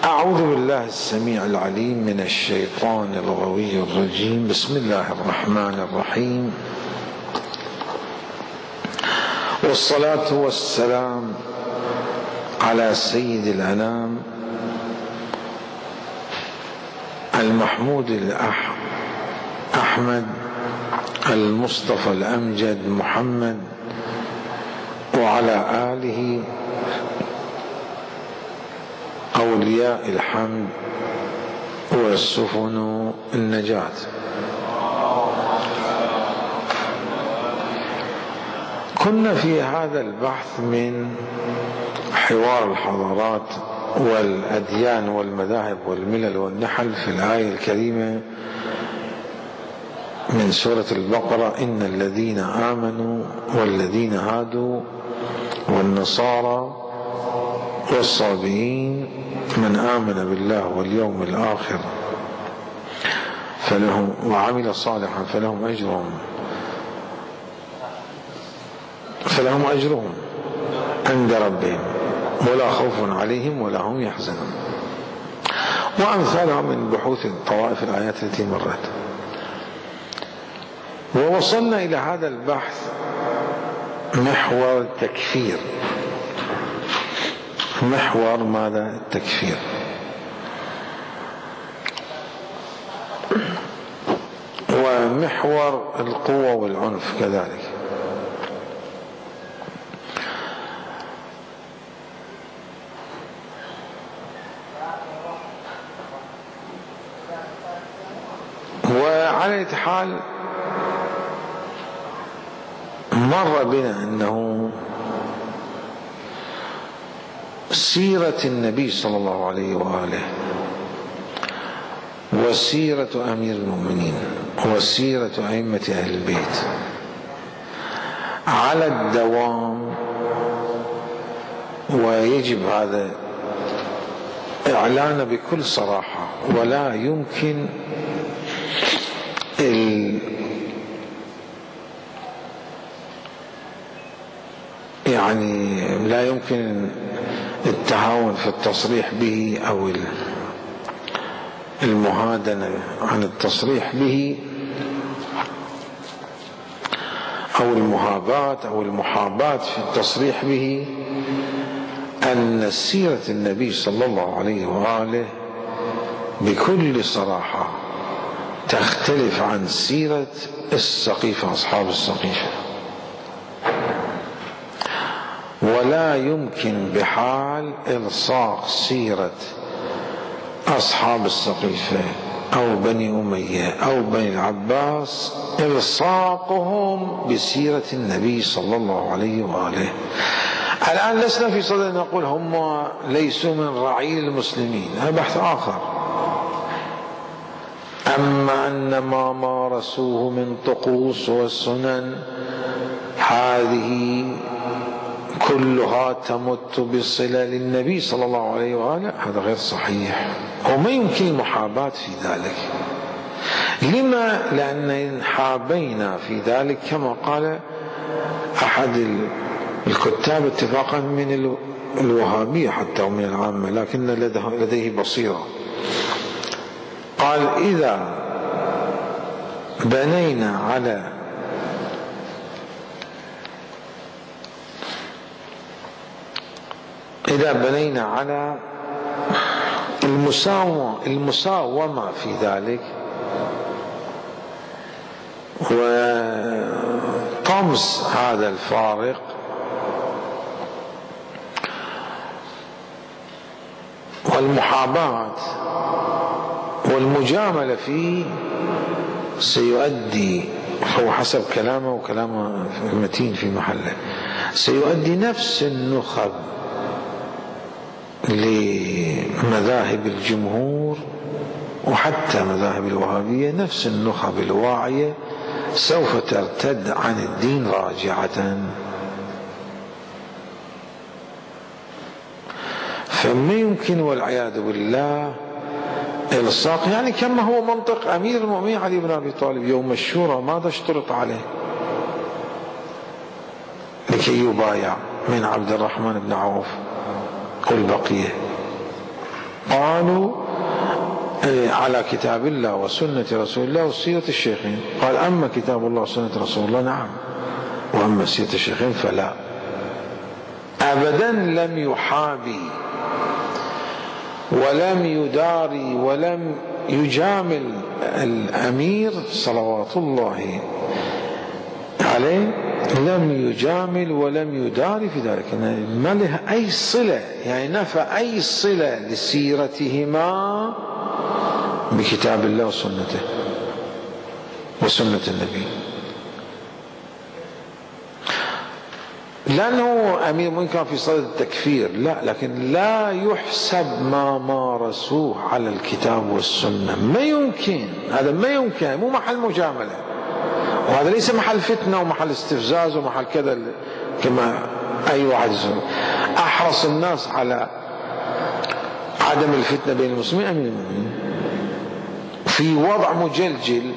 أعوذ بالله السميع العليم من الشيطان الغوي الرجيم. بسم الله الرحمن الرحيم، والصلاة والسلام على سيد الأنام المحمود أحمد المصطفى الأمجد محمد، وعلى آله أولياء الحمد والسفن النجاة. كنا في هذا البحث من حوار الحضارات والأديان والمذاهب والملل والنحل في الآية الكريمة من سورة البقرة: إن الذين آمنوا والذين هادوا والنصارى والصابئين من آمن بالله واليوم الآخر وعمل صالحا فلهم أجرهم عند ربهم ولا خوف عليهم ولا هم يحزنون، وأمثالها من بحوث الطوائف الآيات التي مرت. ووصلنا إلى هذا البحث محور التكفير. محور ماذا؟ التكفير. ومحور القوة والعنف كذلك. وعلى أي حال مر بنا أنه سيرة النبي صلى الله عليه وآله وسيرة أمير المؤمنين وسيرة أئمة أهل البيت على الدوام، ويجب هذا إعلانه بكل صراحة، ولا يمكن لا يمكن التهاون في التصريح به أو المهادنة عن التصريح به أو المهاباة أو المحاباة في التصريح به، أن سيرة النبي صلى الله عليه وآله بكل صراحة تختلف عن سيرة السقيفة، أصحاب السقيفة. ولا يمكن بحال إلصاق سيرة أصحاب السقيفة أو بني أمية أو بني العباس إلصاقهم بسيرة النبي صلى الله عليه وآله. الآن لسنا في صدد نقول هم ليسوا من رعيل المسلمين، هذا بحث آخر. أما أن ما مارسوه من طقوس والسنن هذه كلها تمت بصلة للنبي صلى الله عليه وآله، هذا غير صحيح، وما يمكن المحاباة في ذلك. لما؟ لأن حابينا في ذلك كما قال أحد الكتاب اتفاقا من الوهابية حتى ومن العامة، لكن لديه بصيرة. قال: إذا بنينا على المساومة في ذلك وطمس هذا الفارق والمحاباة والمجاملة فيه، سيؤدي، هو حسب كلامه وكلامه متين في محله، سيؤدي نفس النخب لمذاهب الجمهور وحتى مذاهب الوهابية، نفس النخب الواعية سوف ترتد عن الدين راجعة. فما يمكن والعياذ بالله إلصاق، كما هو منطق أمير المؤمنين علي بن أبي طالب يوم الشورى ماذا اشترط عليه لكي يبايع من عبد الرحمن بن عوف والبقية؟ قالوا على كتاب الله وسنة رسول الله وسيرة الشيخين. قال أما كتاب الله وسنة رسول الله نعم، وأما سيرة الشيخين فلا. أبدا لم يحابي ولم يداري ولم يجامل الأمير صلوات الله عليه، لم يجامل ولم يداري في ذلك، ما له أي صلة، يعني نفى أي صلة لسيرتهما بكتاب الله وسنته وسنة النبي. لأنه أمير من كان في صدد التكفير لا، لكن لا يحسب ما مارسوه على الكتاب والسنة، ما يمكن، هذا ما يمكن، مو محل مجاملة، وهذا ليس محل فتنة ومحل استفزاز ومحل كذا كما أي واحد يسمى. أحرص الناس على عدم الفتنة بين المسلمين أمير المؤمنين في وضع مجلجل.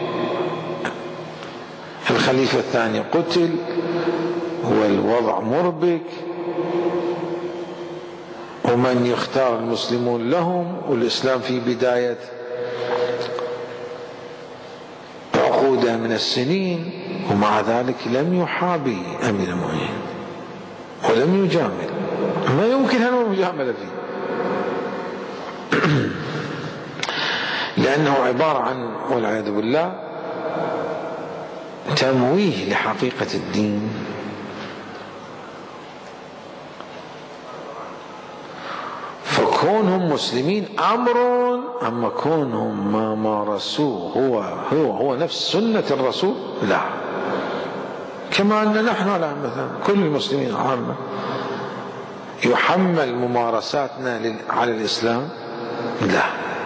الخليفة الثاني قتل والوضع مربك، ومن يختار المسلمون لهم، والإسلام في بداية عقوده من السنين، ومع ذلك لم يحابي أمير المؤمنين ولم يجامل، ما يمكن أن المجاملة فيه لأنه عبارة عن والعياذ بالله تمويه لحقيقة الدين. فكونهم مسلمين أمر، أما كونهم ما مارسوه هو نفس سنة الرسول لا. كما أن نحن الآن مثلا كل المسلمين عامة يحمل ممارساتنا على الإسلام لا.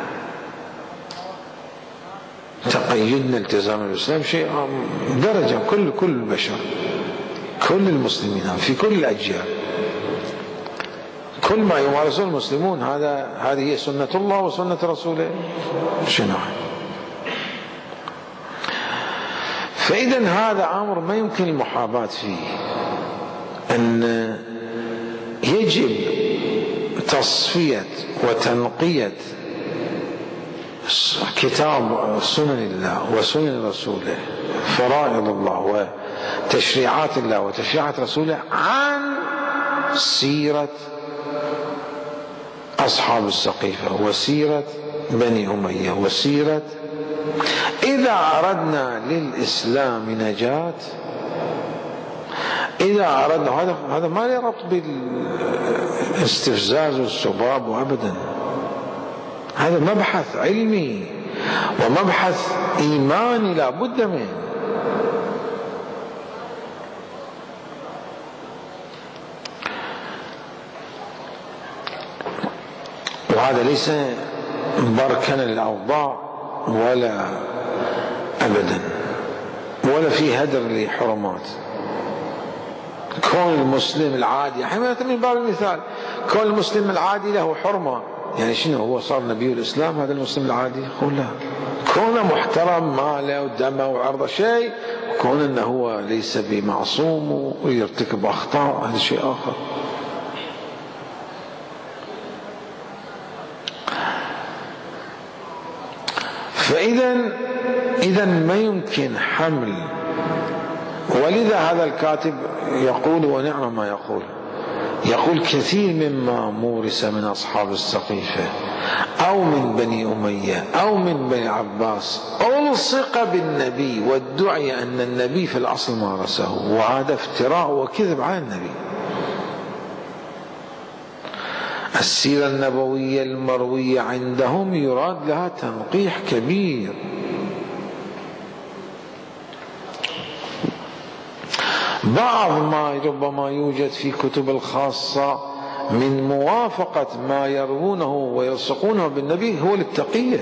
تقيدنا التزام الإسلام شيء درجة، كل البشر، كل المسلمين في كل الأجيال، كل ما يمارسه المسلمون هذه هي سنة الله وسنة رسوله. شنو؟ فإذا هذا أمر ما يمكن المحاباة فيه، أن يجب تصفية وتنقية كتاب سنن الله وسنن رسوله، فرائض الله وتشريعات الله وتشريعات رسوله، عن سيرة أصحاب السقيفة وسيرة بني أمية وسيرة. إذا أردنا للإسلام نجاة، إذا أردنا، هذا ما له ربط بالاستفزاز والسباب أبدا، هذا مبحث علمي ومبحث إيماني لا بد منه. وهذا ليس بركنا للأوضاع ولا أبدا، ولا في هدر لحرمات. كون المسلم العادي، حماية من باب المثال، كون المسلم العادي له حرمة، يعني شنو هو صار نبي الإسلام هذا المسلم العادي؟ يقول لا، كونه محترم ماله ودمه وعرضه شيء، وكون أنه هو ليس بمعصوم ويرتكب أخطاء هذا شيء آخر. فإذا ما يمكن حمل. ولذا هذا الكاتب يقول ونعم ما يقول كثير مما مورس من أصحاب السقيفة أو من بني أمية أو من بني عباس ألصق بالنبي وادعي أن النبي في الأصل مارسه، وهذا افتراء وكذب على النبي. السيرة النبوية المروية عندهم يراد لها تنقيح كبير. بعض ما ربما يوجد في كتب الخاصة من موافقة ما يروونه ويلصقونه بالنبي هو للتقية،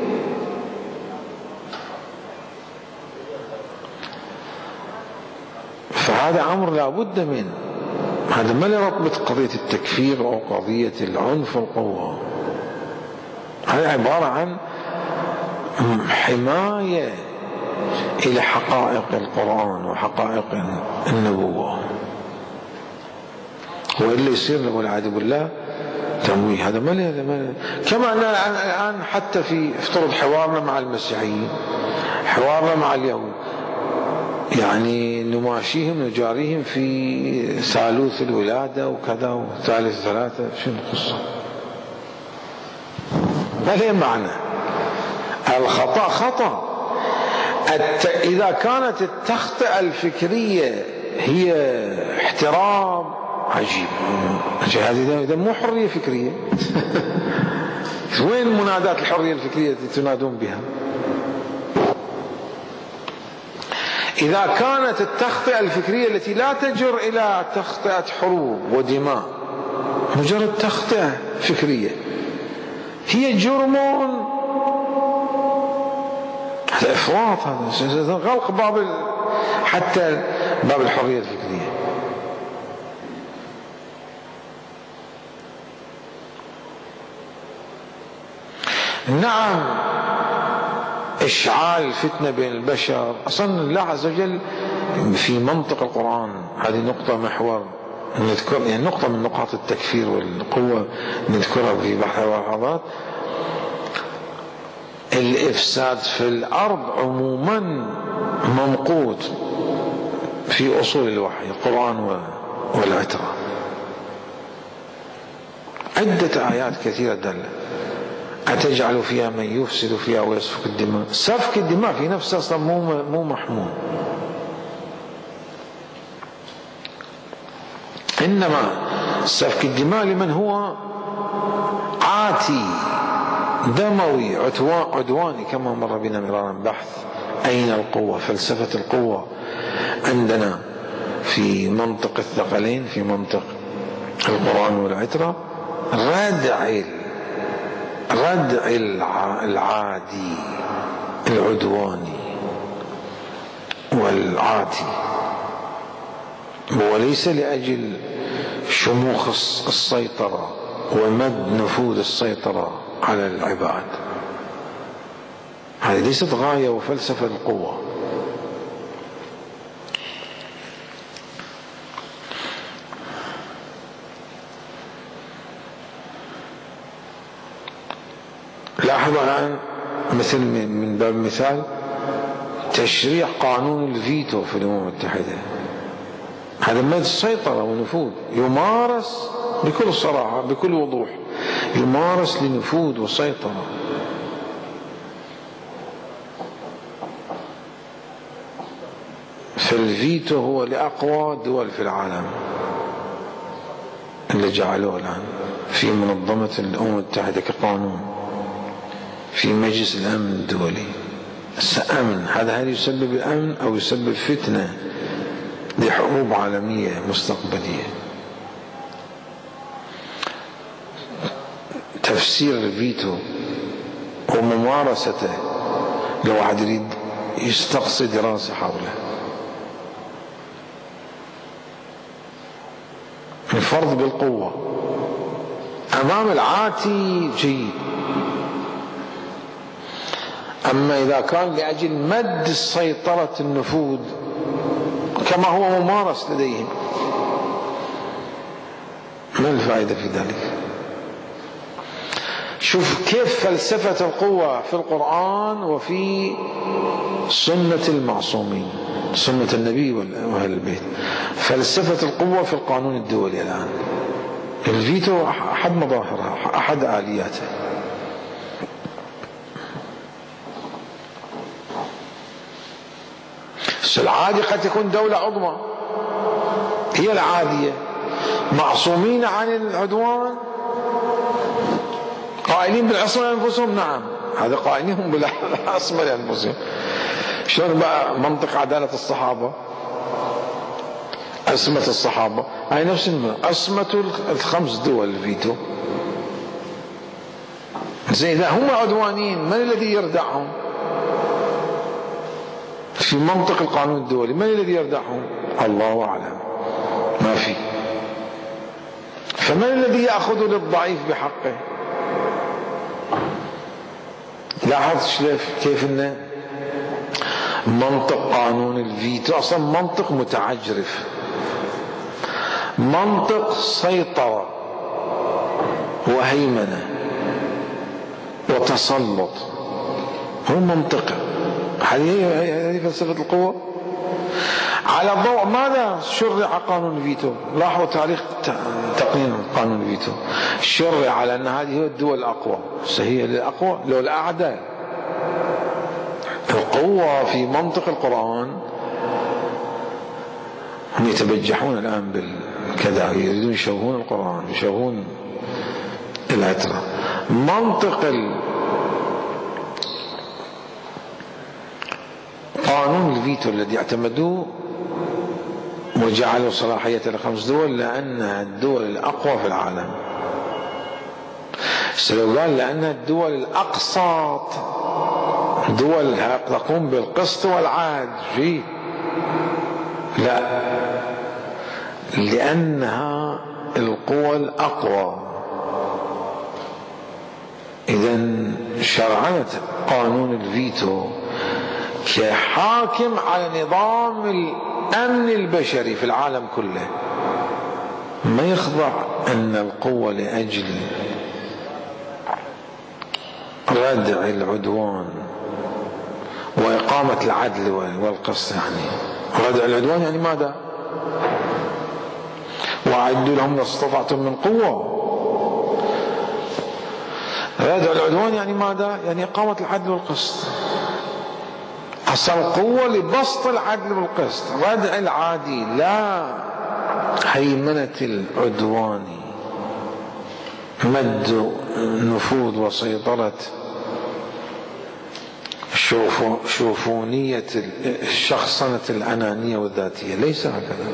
فهذا أمر لا بد منه. هذا ما له ربط قضية التكفير أو قضية العنف والقوة، هذا عبارة عن حماية إلى حقائق القرآن وحقائق النبوة، وإلا يصير والعياذ بالله تمويه هذا ما كما أننا الآن حتى في افترض حوارنا مع المسيحيين، حوارنا مع اليهود، يعني نماشيهم نجاريهم في ثالوث الولادة وكذا وثالث ثلاثة، شنو القصة؟ ما له معنى. الخطأ خطأ. إذا كانت التخطئة الفكرية هي احترام، عجيب، هذه مو حرية فكرية. وين منادات الحرية الفكرية التي تنادون بها؟ إذا كانت التخطئة الفكرية التي لا تجر إلى تخطئة حروب ودماء، مجرد تخطئة فكرية، هي جرم، هذا إفراط، هذا غلق باب حتى باب الحرية الفكرية. نعم، إشعال الفتنة بين البشر، أصلا الله عز وجل في منطق القرآن، هذه نقطة محور نذكر، يعني نقطة من نقاط التكفير والقوة نذكرها في بحث اللحظات. الإفساد في الأرض عموما ممقوت في أصول الوحي، القرآن والعترة، عدة آيات كثيرة دلت. أتجعل فيها من يفسد فيها ويسفك الدماء. سفك الدماء في نفسه أصلا مو محمود، إنما سفك الدماء لمن هو عاتي دموي عدواني، كما مر بنا مرارا بحث أين القوة، فلسفة القوة عندنا في منطق الثقلين، في منطق القرآن والعترة، ردع العادي العدواني والعاتي، وليس لأجل شموخ السيطرة ومد نفوذ السيطرة على العباد. هذه ليست غاية وفلسفة القوة. لاحظ الآن مثل من باب المثال تشريع قانون الفيتو في الأمم المتحدة، هذا مد السيطرة ونفوذ يمارس بكل صراحة بكل وضوح، يمارس لنفوذ وسيطرة. فالفيتو هو لأقوى دول في العالم اللي جعلوه الآن في منظمة الأمم المتحدة كقانون، في مجلس الأمن الدولي. أمن هذا هل يسبب الأمن أو يسبب فتنة لحروب عالمية مستقبلية؟ تفسير الفيتو وممارسته لو واحد يريد يستقصي دراسة حوله، الفرض بالقوة أمام العاتي جيد. أما إذا كان لأجل مد سيطرة النفوذ كما هو ممارس لديهم، ما الفائدة في ذلك؟ شوف كيف فلسفة القوة في القرآن وفي سنة المعصومين، سنة النبي وأهل البيت. فلسفة القوة في القانون الدولي الآن، الفيتو أحد مظاهرها، أحد آلياته. العادي قد تكون دولة عظمى هي العادية معصومين عن العدوان، قائلين بالعصمة لأنفسهم، نعم هذا قائلين بالعصمة لأنفسهم. شلون بقى منطق عدالة الصحابة، عصمة الصحابة، هاي نفس عصمة الخمس دول الفيتو. زين إذا هم عدوانيين من الذي يردعهم؟ في منطق القانون الدولي من الذي يردعهم؟ الله أعلم، ما في. فمن الذي يأخذ للضعيف بحقه؟ لاحظ كيف إن منطق قانون الفيتو أصلا منطق متعجرف، منطق سيطرة، وهيمنة وتسلط. هو منطقة. هذه فلسفة القوة. على ضوء ماذا شرع قانون الفيتو؟ لاحظوا تاريخ تقنين قانون الفيتو. شرع على أن هذه هي الدول الأقوى، هي الأقوى لو الأعداء. القوة في منطق القرآن هم يتبجحون الآن بالكذا، يريدون يشوهون القرآن، يشوهون العترة. منطق قانون الفيتو الذي اعتمدوه وجعلوا صلاحية ل5 دول لأنها الدول الأقوى في العالم. لو قال لأنها الدول الأقسط، دول تقوم بالقسط والعدل، لا، لأنها القوى الأقوى. إذن شرعنت قانون الفيتو كحاكم على نظام الأمن البشري في العالم كله، ما يخضع أن القوة لأجل ردع العدوان وإقامة العدل والقسط. يعني ردع العدوان يعني ماذا؟ وأعدوا لهم ما استطعتم من قوة. ردع العدوان يعني ماذا؟ يعني إقامة العدل والقسط. أصل القوة لبسط العدل والقسط. ردع العادي لا، هيمنة العدوان، مد نفوذ وسيطرة شوفونية الشخصنة الأنانية والذاتية، ليس هكذا.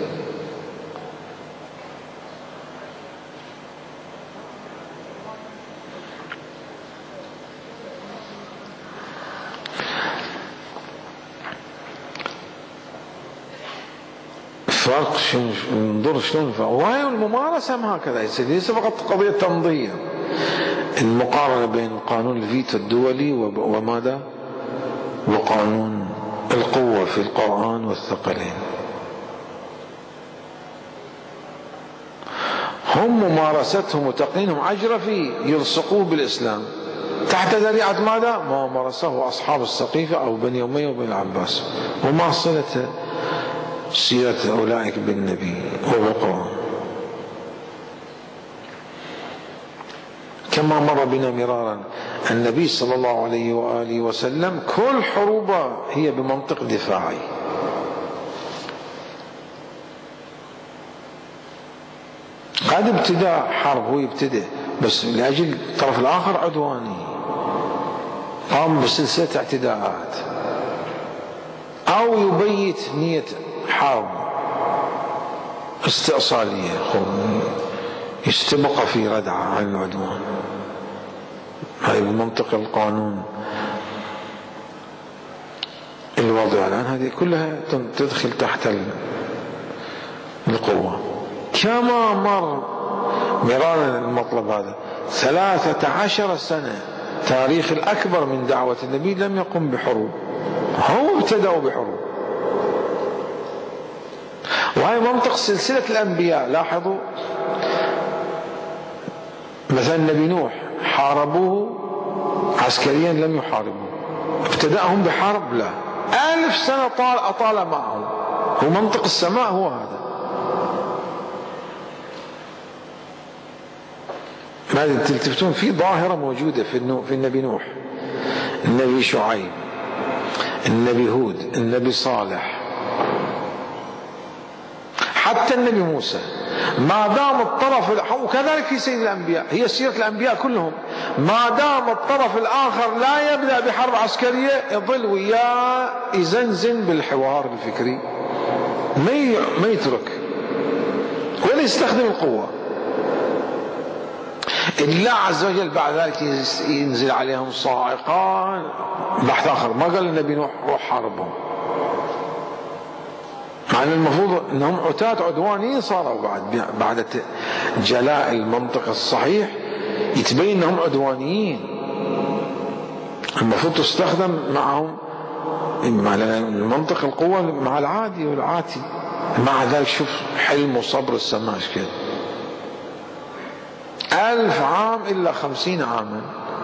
فرق ننظر شلون وهي الممارسة ما هكذا يصير، ليس فقط قضية تمضية. المقارنة بين قانون الفيتو الدولي وماذا؟ وقانون القوة في القرآن والثقلين. هم ممارستهم وتقنينهم عجرة فيه، يلصقوه بالإسلام تحت ذريعة ماذا؟ ما مارسه أصحاب السقيفة أو بني أمية وبن العباس. وما صلة سيرة أولئك بالنبي وبالقرآن؟ كما مر بنا مرارا النبي صلى الله عليه وآله وسلم كل حروبه هي بمنطق دفاعي. قد ابتداء حرب هو يبتدئ بس لأجل الطرف الآخر عدواني، قام بسلسلة اعتداءات، أو يبيت نية حرب استئصالية يستبق في ردعة عن العدوان. هاي بمنطق القانون الوضع الآن هذه كلها تدخل تحت القوة. كما مر مرارا المطلب هذا 13 سنة تاريخ الأكبر من دعوة النبي لم يقم بحروب، هم ابتدأوا بحروب. وهي منطق سلسلة الأنبياء. لاحظوا مثلا النبي نوح حاربوه عسكريا لم يحاربوه، ابتدأهم بحرب لا، 1000 سنة أطال معهم. هو منطق السماء هو هذا. ماذا تلتفتون في ظاهرة موجودة في النبي نوح، النبي شعيب، النبي هود، النبي صالح، حتى النبي موسى. ما دام الطرف وكذلك في سيد الأنبياء، هي سيرة الأنبياء كلهم، ما دام الطرف الآخر لا يبدأ بحرب عسكرية يظل وياه يزنزن بالحوار الفكري، ما يترك ولا يستخدم القوة. الله عز وجل بعد ذلك ينزل عليهم صاعقان بحث آخر. ما قال النبي نوح روح حاربهم، مع أن المفروض أنهم عتاة عدوانيين صاروا بعد جلاء المنطق الصحيح يتبين أنهم عدوانيين، المفروض تستخدم معهم مع المنطق القوة مع العادي والعاتي. مع ذلك شوف حلم وصبر السماء كده 1000 عام إلا 50 عاما.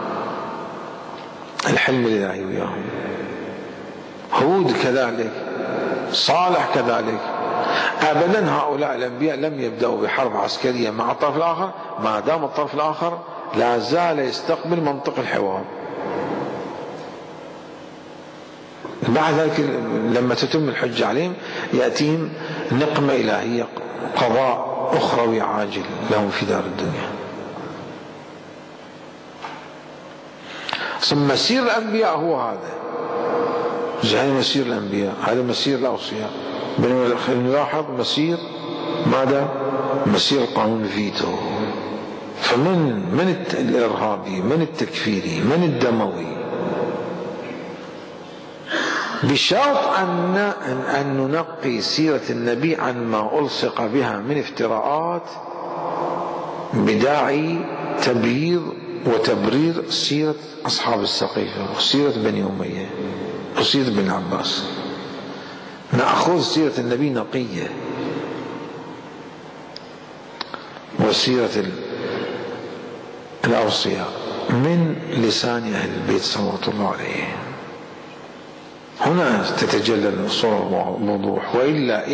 الحلم الإلهي وياهم. هود كذلك، صالح كذلك. أبدا هؤلاء الأنبياء لم يبدأوا بحرب عسكرية مع الطرف الآخر ما دام الطرف الآخر لا زال يستقبل منطق الحوار. بعد ذلك لما تتم الحجة عليهم يأتيهم نقمة إلهية، قضاء أخروي عاجل لهم في دار الدنيا. ثم مسير الأنبياء هو هذا، هذا مسير الأنبياء، هذا مسير الأوصياء. نلاحظ مسير ماذا؟ مسير قانون الفيتو. فمن الإرهابي، من التكفيري، من الدموي، بشرط أن ننقي سيرة النبي عن ما ألصق بها من افتراءات بداعي تبييض وتبرير سيرة أصحاب السقيفة وسيرة بني أمية وسيرة بن عباس. نأخذ سيرة النبي نقية وسيرة الأوصياء من لسان أهل البيت صلوات الله عليه. هنا تتجلى الصورة بوضوح. وإلا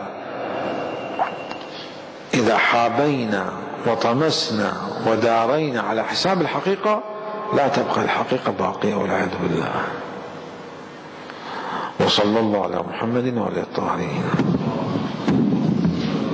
إذا حابينا وطمسنا ودارينا على حساب الحقيقة لا تبقى الحقيقة باقية والعياذ بالله. وصلى الله على محمد وعلى الطاهرين.